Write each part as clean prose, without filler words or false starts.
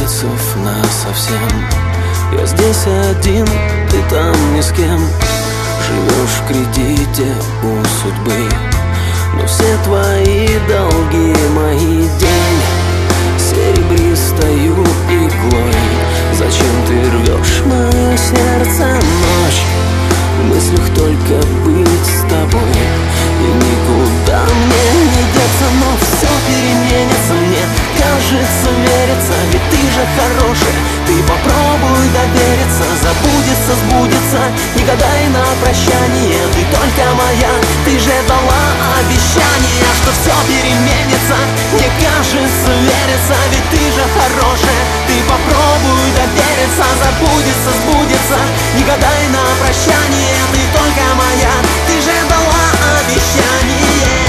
месяцев насовсем. Я здесь один, ты там ни с кем. Живешь в кредите у судьбы, но все твои долги мои. День серебристою иглой. Зачем ты рвешь мое сердце? Ночь в мыслях только быть с тобой, и никуда мне не деться. Но все переменится, мне кажется, верится, ведь ты же хороший. Ты попробуй довериться, забудется, сбудется. Не гадай на прощание, ты только моя. Ты же дала обещание, что все переменится. Мне кажется, верится, ведь ты же хорошая. Ты попробуй довериться, забудется, сбудется. Не гадай на прощание, ты только моя. Ты же дала обещание.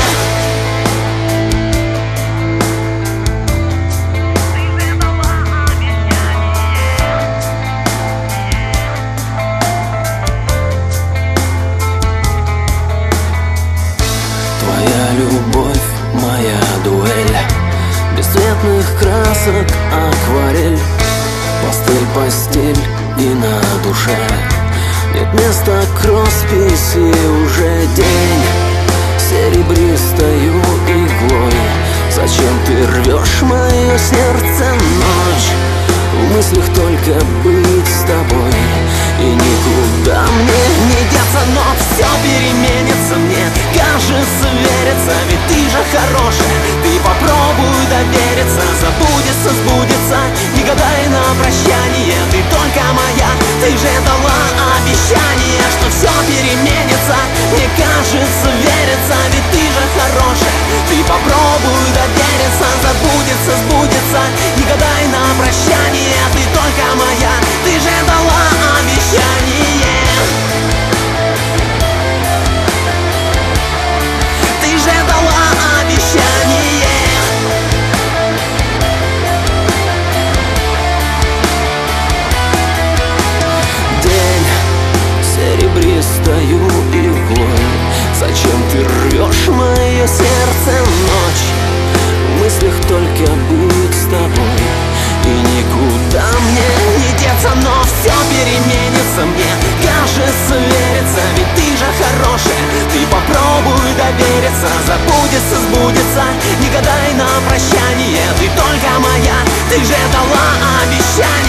Твоя любовь, моя дуэль, бесцветных красок акварель. Пастель, постель и на душе нет места к росписи. Уже день серебристою иглой. Зачем ты рвешь мое сердце? Ночь в мыслях только быть с тобой, и никуда мне не деться. Но все переменится, мне кажется, верится, ведь ты же хорошая. Ты попробуй довериться, забудется, сбудется. Не гадай на прощание, ты только моя. Ты же дала обещание, что все переменится. Мне кажется, верится, ведь ты же хорошая. Ты попробуй довериться, забудется, сбудется. Не гадай на прощание, ты только моя. Ты же дала обещание. Ты же дала обещание. День серебристою иглой. Зачем ты рвешь мое сердце? Ночь в мыслях только быть с тобой, и никуда мне не деться. Но все переменится, мне кажется, верится, ведь ты же хорошая. Ты попробуй довериться, забудется, сбудется. Не гадай на прощание, ты только моя. Ты же дала обещание.